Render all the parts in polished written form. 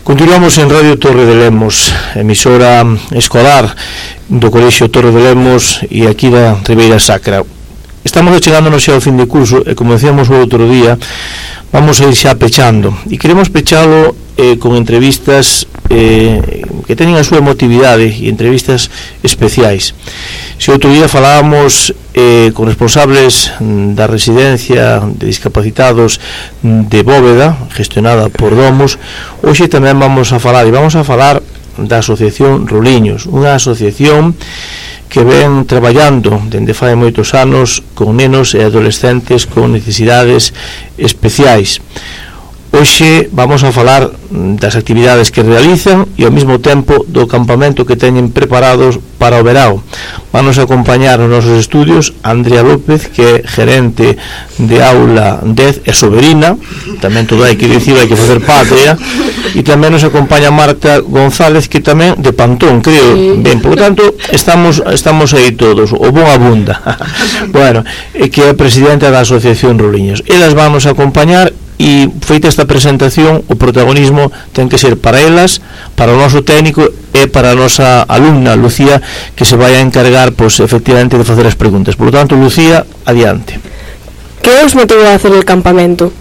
Continuamos en Radio Torre de Lemos, emisora escolar do Colexio Torre de Lemos e aquí da Ribeira Sacra. Estamos chegándonos xa ao fin de curso e, como decíamos o outro día, vamos a ir xa pechando e queremos pechalo con entrevistas que teñen a súa emotividade e entrevistas especiais. Se outro día falábamos con responsables da residencia de discapacitados de Bóveda, gestionada por Domus, hoxe tamén vamos a falar da Asociación Ruliños, unha asociación que ven traballando dende fai moitos anos con nenos e adolescentes con necesidades especiais. Hoxe vamos a falar das actividades que realizan e ao mesmo tempo do campamento que teñen preparados para o verao. Vanos acompañar nos nosos estudios Andrea López, que é gerente de aula 10 e soberina, tamén todo hai que dicir, hai que facer patria, e tamén nos acompaña Marta González, que tamén de Pantón, creo. Ben, por tanto, estamos aí todos, o bon abunda. Bueno, que é presidenta da Asociación Ruliños. Elas vanos acompañar e feita esta presentación, o protagonismo ten que ser para elas, para o noso técnico e para a nosa alumna Lucía, que se vai a encargar, pois, efectivamente, de facer as preguntas. Por lo tanto, Lucía, adiante. ¿Qué os motivó a hacer el campamento?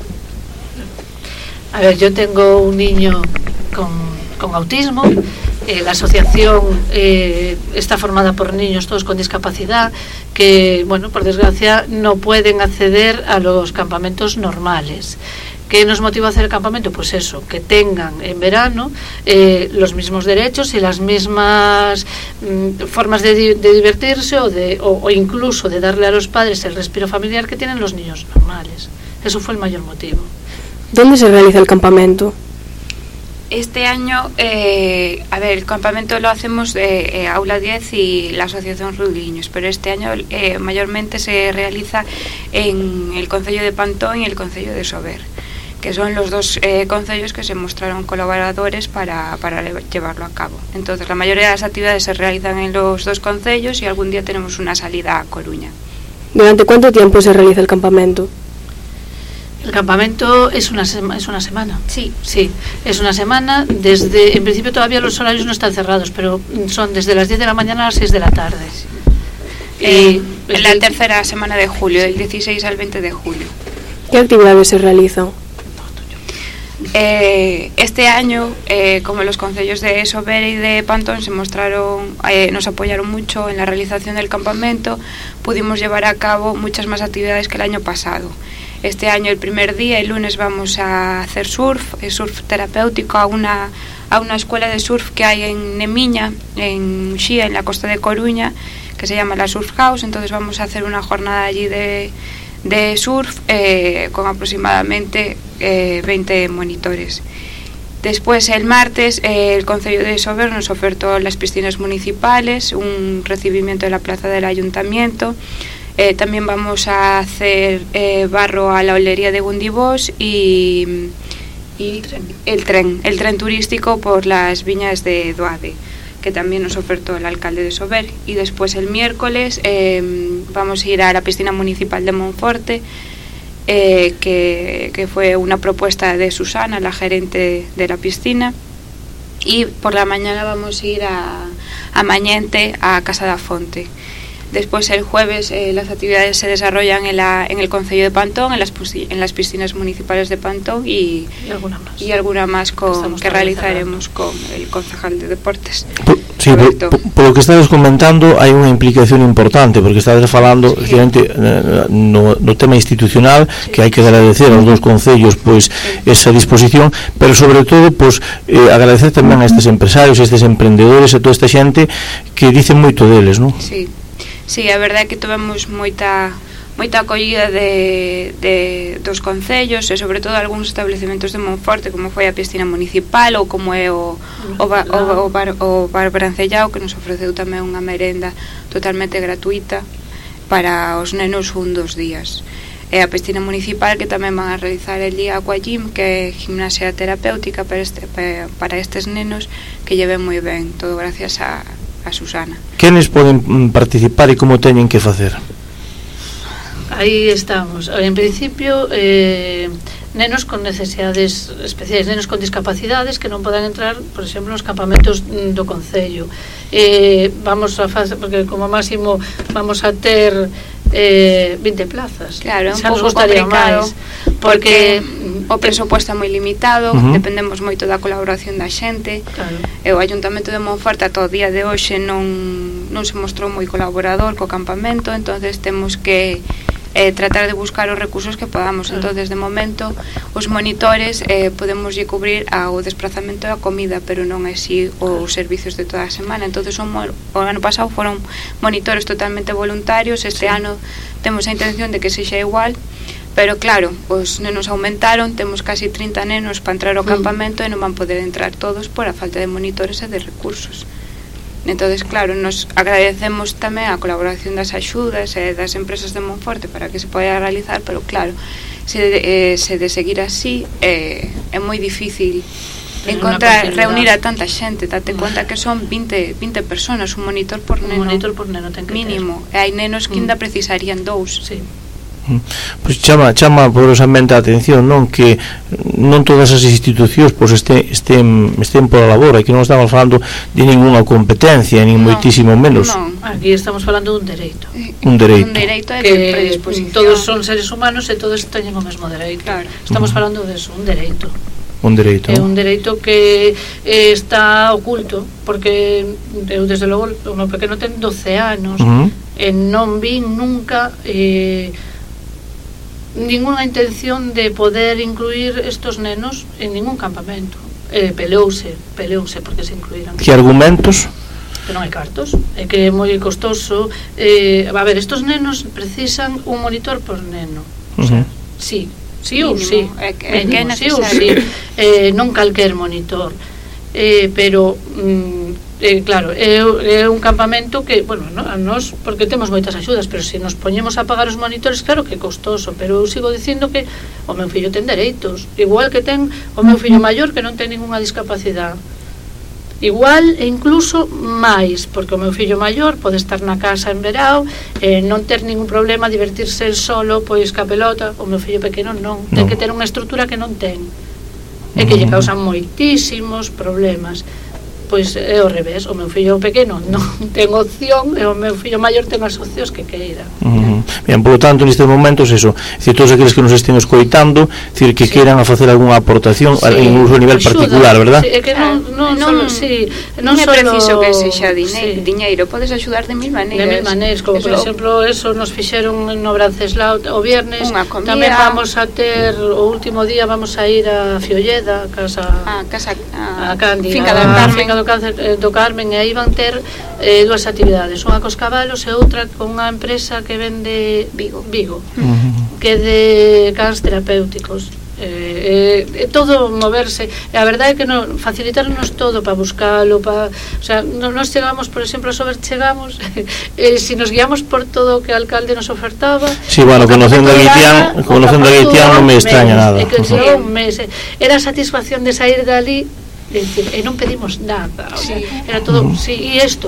A ver, yo tengo un niño con autismo. La asociación está formada por niños todos con discapacidad que, bueno, por desgracia no pueden acceder a los campamentos normales. ¿Qué nos motiva a hacer el campamento? Pues eso, que tengan en verano los mismos derechos y las mismas formas de divertirse o incluso de darle a los padres el respiro familiar que tienen los niños normales. Eso fue el mayor motivo. ¿Dónde se realiza el campamento? Este año, el campamento lo hacemos de Aula 10 y la Asociación Ruliños, pero este año mayormente se realiza en el concello de Pantón y el concello de Sober, que son los dos concellos que se mostraron colaboradores para llevarlo a cabo. Entonces, la mayoría de las actividades se realizan en los dos concellos y algún día tenemos una salida a Coruña. ¿Durante cuánto tiempo se realiza el campamento? El campamento es una semana. Sí, es una semana. En principio todavía los horarios no están cerrados, pero son desde las 10 de la mañana a las 6 de la tarde. En la tercera semana de julio, del 16 al 20 de julio. ¿Qué actividades se realizan? Este año, como los concellos de Sober y de Pantón nos apoyaron mucho en la realización del campamento, pudimos llevar a cabo muchas más actividades que el año pasado. Este año, el primer día, el lunes, vamos a hacer surf terapéutico a una escuela de surf que hay en Nemiña, en Muxía, en la costa de Coruña, que se llama la Surf House. Entonces vamos a hacer una jornada allí de surf con aproximadamente 20 monitores. Después, el martes, el Concello de Sober nos ofertó las piscinas municipales, un recibimiento de la plaza del ayuntamiento. También vamos a hacer barro a la olería de Gundibós y el tren turístico por las viñas de Doade, que también nos ofertó el alcalde de Sober. Y después, el miércoles, vamos a ir a la piscina municipal de Monforte, que fue una propuesta de Susana, la gerente de la piscina. Y por la mañana vamos a ir a Mañente, a Casa da Fonte. Después, el jueves, las actividades se desarrollan en el concello de Pantón, en las piscinas municipales de Pantón y alguna más que realizaremos con el concejal de deportes. Sí, por lo que estás comentando, hai unha implicación importante, porque estás falando no tema institucional, que hai que agradecer aos dos concellos pois esa disposición, pero sobre todo pois agradecer tamén a estes empresarios, a estes emprendedores, a toda esta xente que dicen moito deles, non? Sí, a verdade é que tivemos moita acollida dos concellos e sobre todo algúns establecementos de Monforte, como foi a piscina municipal ou como é o bar Brancellao, que nos ofreceu tamén unha merenda totalmente gratuita para os nenos 2 días. E a piscina municipal, que tamén van a realizar el día Aquagym, que é gimnasia terapéutica para estes nenos, que lle ven moi ben, todo gracias a Susana. Quenes poden participar e como teñen que facer? Ahí estamos. En principio, nenos con necesidades especiais, nenos con discapacidades que non poden entrar, por exemplo, nos campamentos do Concello. Vamos a facer, porque como máximo vamos a ter 20 plazas. Claro, xa nos gustaría máis, porque o presuposto é moi limitado, dependemos moito da colaboración da xente. Claro. E o Ayuntamento de Monforte ata o día de hoxe non se mostrou moi colaborador co campamento, entonces temos que tratar de buscar os recursos que podamos. Entonces, de momento, os monitores podemos lle cubrir ao desplazamento e a comida, pero non así os servicios de toda a semana. Entonces, o ano pasado foron monitores totalmente voluntarios, este ano temos a intención de que sexa igual, pero claro, os nenos aumentaron, temos casi 30 nenos para entrar ao campamento e non van poder entrar todos por a falta de monitores e de recursos. Entonces, claro, nos agradecemos tamén a colaboración das axudas e das empresas de Monforte para que se poida realizar, pero claro, se de seguir así é moi difícil encontrar, reunir a tanta xente. Date conta que son 20 personas, un monitor por neno, ten que mínimo, e hai nenos que ainda precisarían 2. Sí. Pois chama poderosamente a atención, non, que non todas as institucións pois estén pola labor, e que non estamos falando de ninguna competencia, nin moitísimo menos. Non. Aquí estamos falando dun dereito. Un dereito e que de predisposición. Todos son seres humanos e todos teñen o mesmo dereito. Claro. Estamos falando de eso, un dereito. Un dereito. É un dereito que está oculto, porque eu desde logo o meu pequeno ten 12 anos e non vin nunca ninguna intención de poder incluir estos nenos en ningún campamento. Peleouse porque se incluíran. Que argumentos? Que non hai cartos, é que é moi costoso. A ver, estos nenos precisan un monitor por neno. O sea, sí ou sí. Non calquer monitor. Pero claro, é un campamento que, bueno, a nós, porque temos moitas axudas, pero se nos poñemos a pagar os monitores, claro que é costoso, pero eu sigo dicindo que o meu fillo ten dereitos, igual que ten o meu fillo maior que non ten ninguna discapacidade, igual e incluso máis, porque o meu fillo maior pode estar na casa en verao e non ter ningún problema, divertirse el solo, pois ca pelota. O meu fillo pequeno non, ten que ter unha estrutura que non ten e que lle causan moitísimos problemas. Pois é ao revés, o meu fillo pequeno non ten opción e o meu fillo maior ten as opcións que queira. Bien, por lo tanto, nestes momentos, eso, decir, todos aqueles que nos estén escoitando, decir, que queiran a facer algunha aportación en un nivel particular, verdad? É que non é preciso que sexa diñeiro, podes axudar de mil maneiras. De mil maneiras, como por exemplo, eso nos fixeron no Branceslao o viernes, tamén vamos a ter, o último día vamos a ir a Fiolleda, a Candi, Finca do Carmen, e aí van ter dúas actividades, unha cos cabalos e outra con unha empresa que vende Vigo, que é de cans terapéuticos. Todo moverse, e a verdade é que facilitarnos todo para buscalo, o sea, nos chegamos, por exemplo, a Sober chegamos, si nos guiamos por todo o que o alcalde nos ofertaba. Sí, bueno, conocendo a Guitián non me extraña nada. Era a satisfacción de sair de ali, de decir, e non pedimos nada, o sea, era todo, e isto.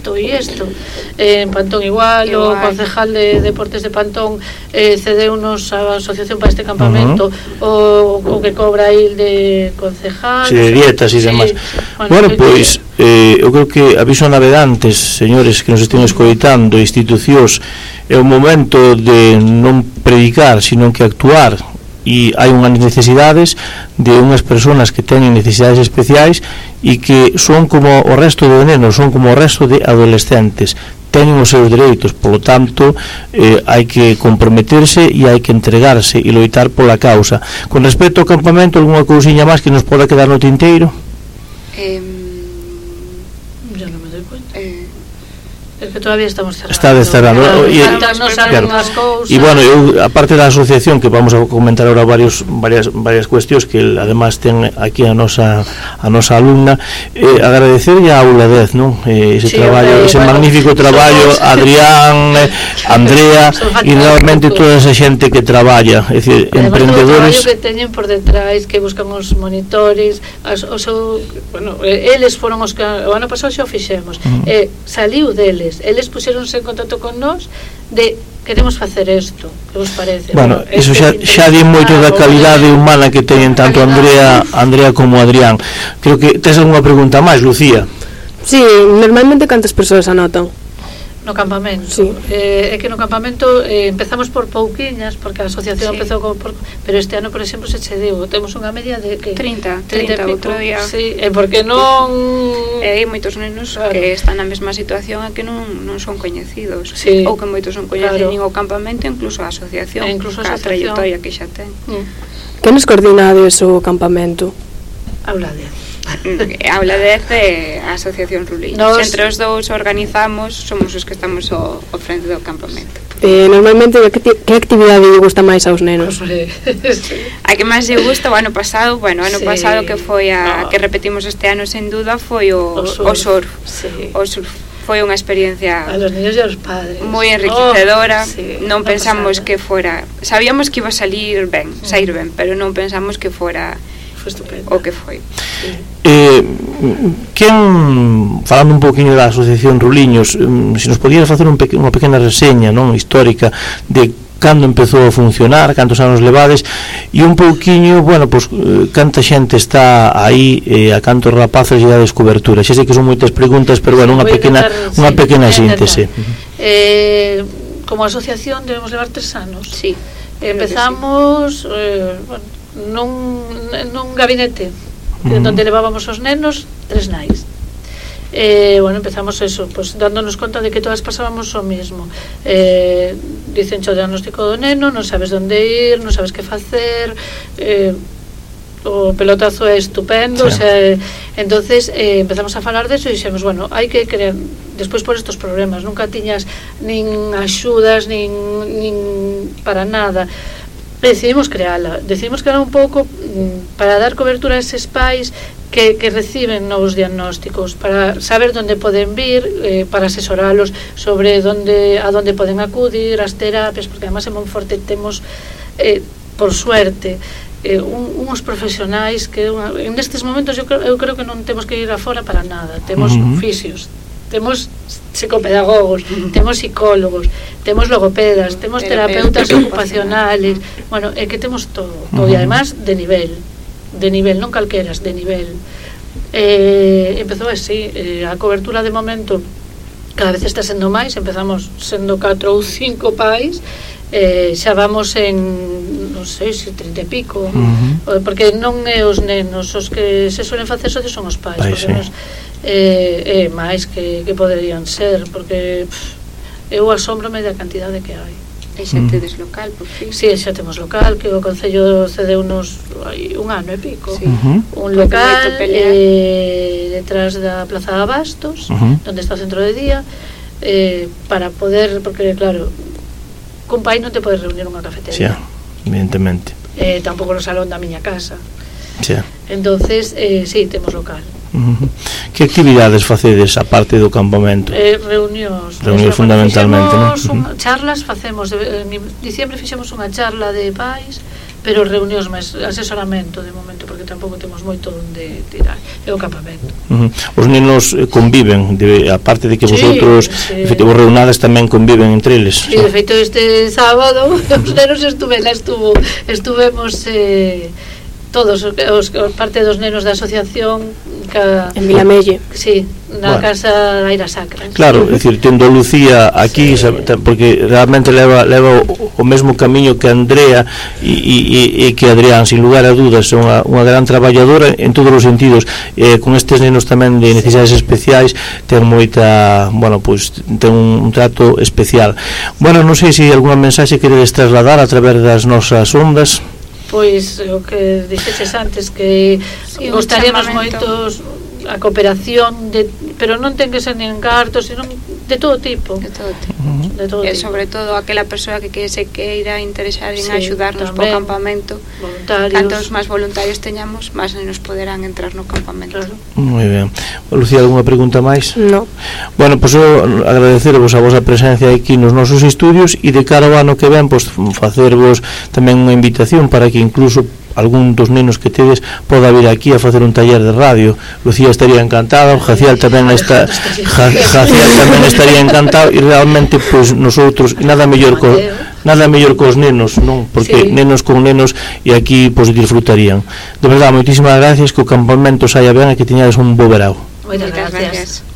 En Pantón igual, o concejal de Deportes de Pantón cedeunos a asociación para este campamento, o que cobra aí de concejal, de dietas e demás. Bueno, pois, eu creo que aviso navegantes, señores que nos estén escoitando, institucións, é o momento de non predicar, sino que actuar. E hai unhas necesidades de unhas persoas que teñen necesidades especiais e que son como o resto de nenos, son como o resto de adolescentes, teñen os seus dereitos, polo tanto hai que comprometerse e hai que entregarse e loitar pola causa. Con respecto ao campamento, algunha cousiña máis que nos poda quedar no tinteiro? Yo non me doy cuenta. Es que todavía estamos cerrando. Está cerrando. E bueno, eu, aparte da asociación, que vamos a comentar ahora varias cuestións que además ten aquí a nosa alumna, agradecerlle a Aula 10, non? Ese traballo, ese magnífico traballo, Adrián, Andrea e novamente toda esa xente que traballa, é dicir, emprendedores. O traballo que teñen por detrás, que buscan os monitores, eles foron os que o ano pasado xa o fixemos, saliu deles, eles puxeronse en contacto con nós de queremos facer isto, que vos parece? Bueno, iso xa di moito da calidade humana que teñen tanto Andrea como Adrián. Creo que tes algunha pregunta máis, Lucía? Sí, normalmente cantas persoas anotan? No campamento, sí. É que no campamento empezamos por pouquiñas, porque a asociación empezou pero este ano, por exemplo, se che deu, temos unha media de que 30 outro día. Sí, porque non hai moitos nenos que están na mesma situación a que non son coñecidos, sí. Ou que moitos son coñecidos nin o campamento, incluso a asociación, incluso a trayectoria que xa ten. Que nos coordinades o campamento? Aula 10. Aula 10 é a Asociación Ruliños. Entre os dous organizamos, somos os que estamos ao frente do campamento. Normalmente, que actividade lle gusta máis aos nenos? A que máis lle gusta o ano pasado, pasado que foi a que repetimos este ano sen duda, foi o surf. Sí. O surf foi unha experiencia a los niños e aos padres moi enriquecedora. Non pensamos que fora, sabíamos que iba a sair ben, pero non pensamos que fora estupendo. O que foi. Sí. Quen, falando un poquinho da Asociación Ruliños, se nos podías facer unha pequena reseña, non, histórica de cando empezou a funcionar, cantos anos levades e un pouquiño, bueno, pues, canta xente está aí, a cantos rapaces lle dades cobertura. Xa sei que son moitas preguntas, pero bueno, unha pequena síntese. Como asociación debemos levar 3 anos. Sí. Empezamos nun gabinete donde levábamos os nenos 3 nais. Empezamos eso, pues dándonos conta de que todas pasábamos o mismo. Dicen o diagnóstico do neno, non sabes onde ir, non sabes que facer, o pelotazo é estupendo, sí. Entonces empezamos a falar deso e dixemos, bueno, hai que crear despois por estos problemas, nunca tiñas nin axudas nin para nada. Decidimos creala un pouco para dar cobertura a eses pais que reciben novos diagnósticos, para saber onde poden vir, para asesoralos sobre a donde poden acudir, as terapias, porque además en Monforte temos, por suerte, uns profesionais que en estes momentos eu creo que non temos que ir afora para nada. Temos fisios, temos psicopedagogos, temos psicólogos, temos logopedas, temos terapeutas ocupacionales, é que temos todo, e además de nivel, non calqueras, de nivel. Empezou así, a cobertura de momento cada vez está sendo máis, empezamos sendo 4 ou 5 pais, xa vamos en non sei, 30 e pico, porque non é os nenos os que se suelen facer socios, son os pais, porque nos é máis que poderían ser, porque eu asómbrome da cantidade que hai. E xa tedes local, por fin? Si, xa temos local, que o Concello cedeunos un ano e pico, un local detrás da Plaza de Abastos, onde está o centro de día, para poder, porque claro, cun pai non te podes reunir unha cafetería, evidentemente, tampouco no salón da miña casa. Entonces, sí, temos local. Que actividades facedes aparte do campamento? Reunións fundamentalmente, non? Charlas facemos, en diciembre fixemos unha charla de pais, pero reunións máis, asesoramento de momento, porque tampouco temos moito onde tirar, é o campamento. Os nenos conviven, aparte de que vosotros efectivo reunades tamén conviven entre eles. Sí, de feito este sábado os nenos estuvemos todos parte dos nenos da asociación en Vilamelle. Sí, na casa da Aira Sacra. Claro, é dicir, tendo Lucía aquí, porque realmente leva o mesmo camiño que Andrea e que Adrián, sin lugar a dudas, é unha gran traballadora en todos os sentidos. Con estes nenos tamén de necesidades especiais ten moita, ten un trato especial. Non sei se algunha mensaxe queredes trasladar a través das nosas ondas. Pois o que dixeches antes, que gostaríamos moitos a cooperación, pero non ten que ser nin cartos, sino de todo tipo. E sobre todo aquela persoa que se queira interesar en axudarnos po campamento. Cantos máis voluntarios teñamos, máis nos poderán entrar no campamento. Moi ben. Lucía, algunha pregunta máis? No. Pois agradecervos a vosa presencia aquí nos nosos estudios e de cara ao ano que ven, facervos tamén unha invitación para que incluso algún dos nenos que tedes poda vir aquí a facer un taller de radio. Lucía estaría encantada, Jacial tamén estaría encantado, e realmente pois nosotros nada mellor cos nenos, non? Porque nenos con nenos e aquí pois disfrutarían. De verdade, moitísimas gracias, que o campamento saia ben e que teñades un bo verao. Moitas gracias.